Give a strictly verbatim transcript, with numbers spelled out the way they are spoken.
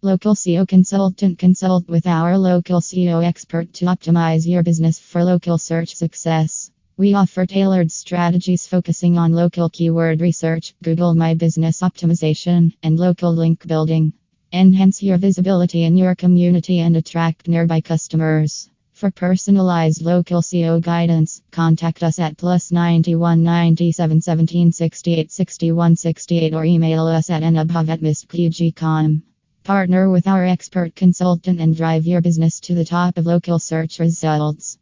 Local S E O consultant. Consult with our local S E O expert to optimize your business for local search success. We offer tailored strategies focusing on local keyword research, Google My Business optimization, and local link building. Enhance your visibility in your community and attract nearby customers. For personalized local S E O guidance, contact us at plus ninety one ninety-seven seventeen sixty-eight sixty-one sixty-eight or email us at anubhav at mistpg dot com. Partner with our expert consultant and drive your business to the top of local search results.